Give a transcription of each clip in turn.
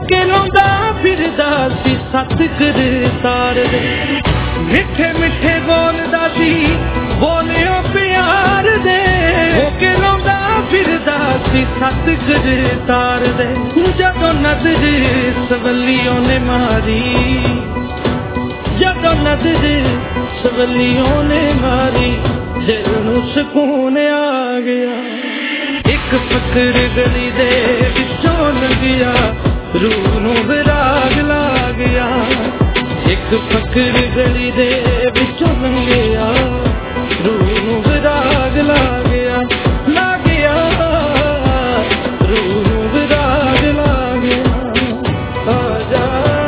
के लाउंदा फिरदा सी सतगुर तार दे मिठे मिठे बोलदा सी बोलियो प्यार दे के लाउंदा फिरदा सी सतगुर तार दे जदों नजर सवलियों ने मारी जदों नजर सवलियों ने मारी दिल नूं सुकून आ गया एक फकर गली दे विचों लंघिया रूह नूं विराग ला गया एक फकर गली दे विचों लंघिया रूह नूं विराग ला गया रूह नूं विराग ला गया आजा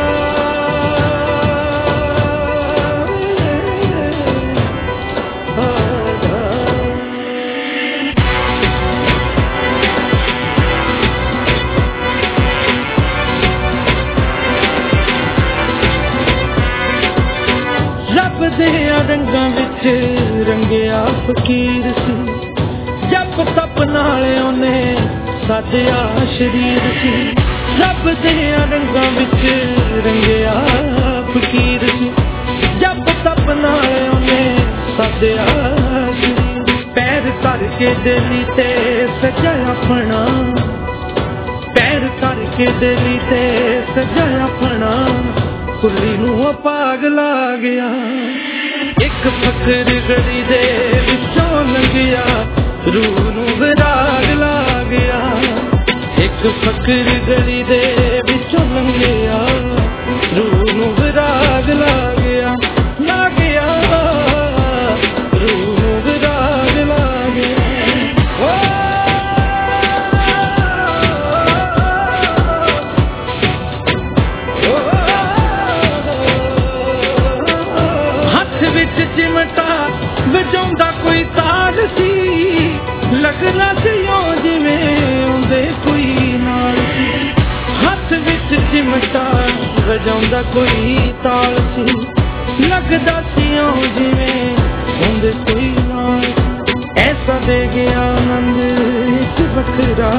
रंगा विच रंगिया फकीर सी जप तप नाले ओने साधिया शरीर सी रब दे रंगा विच रंगिया फकीर सी जप तप नाले ओने साधिया शरीर पैर धर के दिली ते सजा अपना पैर धर के दिली ते सजा अपना कुली नूं पाग ला गया एक फकर गली दे विचों लंघिया रूह नूं विराग ला गया एक फकर गली दे विचों लंघिया रूह नूं विराग ला गया रूह नूं विराग ला गया चिमटा वजाउंदा कोई ताल सी लगना सी जिवें आउंदे कोई नाल सी हथ विच चिमटा वजाउंदा कोई ताल सी लगदा सी जिवें आउंदे कोई नाल ऐसा दे गया आनंद एक वखरा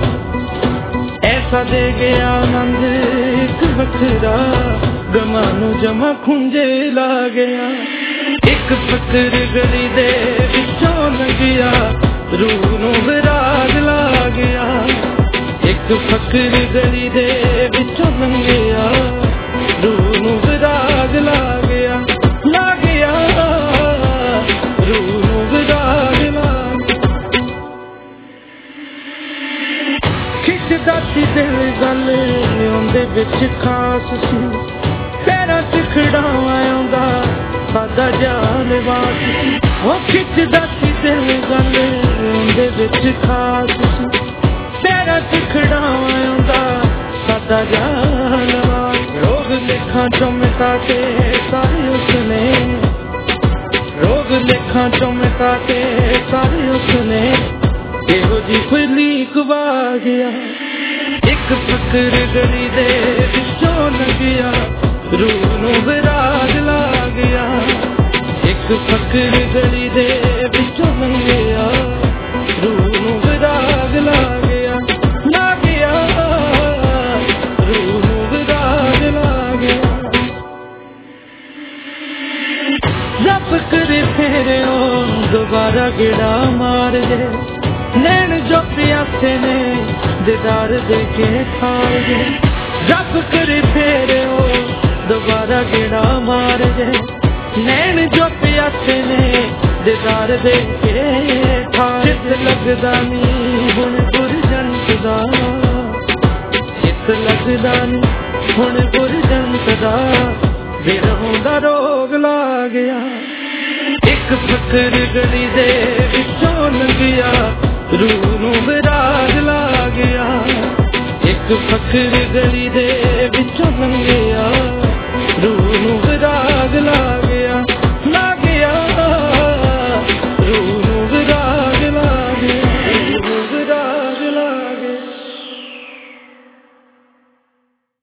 ऐसा दे गया आनंद एक वखरा गमां नूं जमा खुंजे ला गया एक फकर गली दे विचों लंघिया रूह नूं विराग ला गया एक फकर गली दे विचों लंघिया रूह नूं विराग ला गया रूह नूं विराग ला खिचदा सी दिल गल ओंदे विच खास सी पैरां च खड़ावां आउंदा सादा जानवास वो खिचदा सी दिल गल ओंदे विच खास सी पैरां च खड़ावां आउंदा सादा जानवास रोग लिखां चों मिटा के सारे उसने रोग लिखां चों मिटा के सारे उसने एहो जी कोई लीक वा गया एक फकर गली दे विचों लंघिया रूह नूं विराग ला गया एक फकर गली दे विचों लंघिया रूह नूं विराग ला गया रूह नूं विराग ला गया रब करे फेरे दोबारा गेड़ा मार दे नैन जो प्यासे ने दीदार दे के खार दे रब करे फेरे दोबारा गेड़ा मार दे नैन जो प्यासे ने दीदार दे के खार चित लगदा नी हुण गुरजंत दा चित लगदा नी हुण गुरजंत दा विरहों दा रोग ला गया एक फकर गली दे विचों लंघिया रूह नूं विराग ला गया एक फकर गली दे विचों लंघिया रूह नूं विराग ला